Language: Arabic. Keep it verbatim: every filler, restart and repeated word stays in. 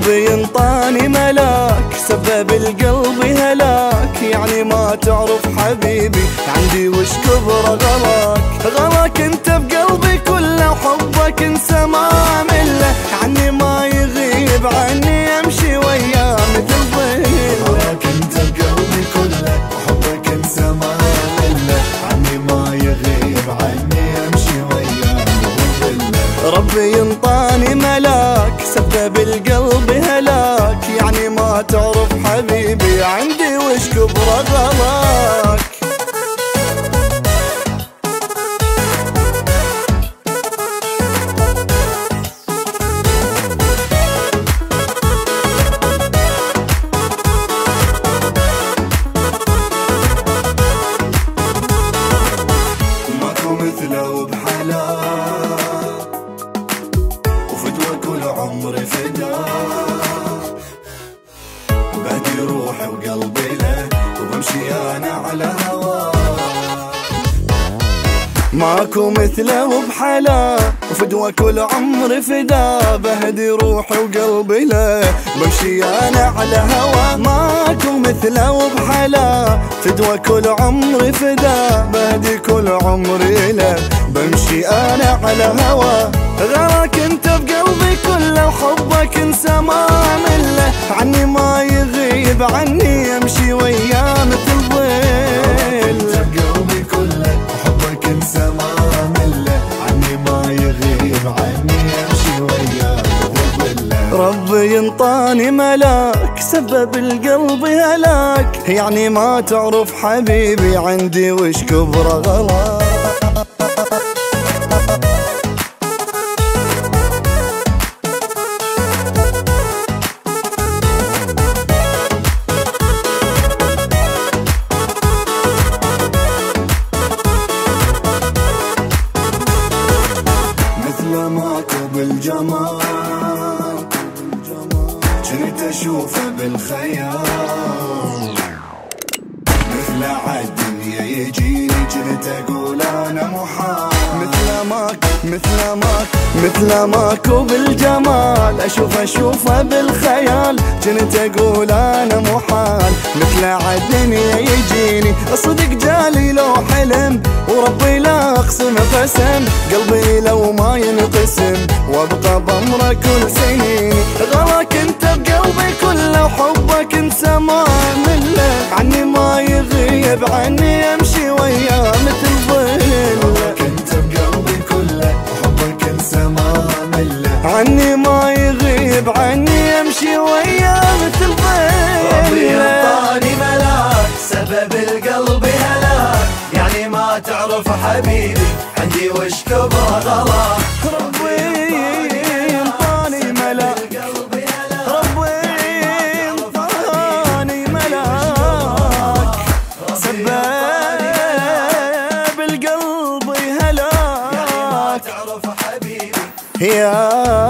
ربي انطاني ملاك سبب القلب هلاك، يعني ما تعرف حبيبي عندي وش كبر غلاك. غلاك انت بقلبي كله وحبك انسى ما مله، عني ما يغيب عني امشي وياه مثل ظله. غلاك انت بقلبي كله وحبك انسى ما مله، عني ما يغيب عني امشي وياه مثل ظله. ربي انطاني ملاك سبب القلب هلاك، يعني ما تعرف حبيبي عندي وش كبر غلاك. ماكو مثله بحلال وفدوى كل عمري فدا، بهدي روحي وقلبي له وبمشي انا على هواه. ماكو مثله بحلا وفدوى كل عمري فدا، بهدي روحي وقلبي له بمشي انا على هوا. ماكو مثله بحلا فدوى كل عمري فدا، بهدي كل عمري له بمشي انا على هوا. غلاك انت بقلبي كله وحبك انسى ما مله، عني ما يغيب عني امشي وياه مثل ظل. قلبي كله وحبك انسى ما مله، عني ما يغيب عني امشي وياه مثل ظله. ربي انطاني ملاك سبب القلب هلاك، يعني ما تعرف حبيبي عندي وش كبر غلاك. مثل ماكو بالجمال جنت اشوفه بالخيال، مثل عالدنيا يجيني جنت اقول انا محال. مثل ماك مثل ماك مثل ماكو بالجمال، اشوف اشوفه بالخيال كنت اقول انا محال. مثل عالدنيا يجيني صدق جالي لو حلم، وربي لا اقسم قسم قلبي لو ما ينقسم وابقى بامره كل سنيني. غلاك انت بقلبي كله وحبك انسى ما مله، عني ما يغيب عني امشي وياه مثل ظل. غلاك انت بقلبي كله وحبك انسى ما مله، عني ما يغيب عني امشي وياه مثل ظل. ربي انطاني ملاك سبب القلب هلاك، يعني ما تعرف حبيبي عندي وش كبر غلاك. ربي انطاني ملاك ربي انطاني ملاك سبب القلب هلاك، تعرف حبيبي يا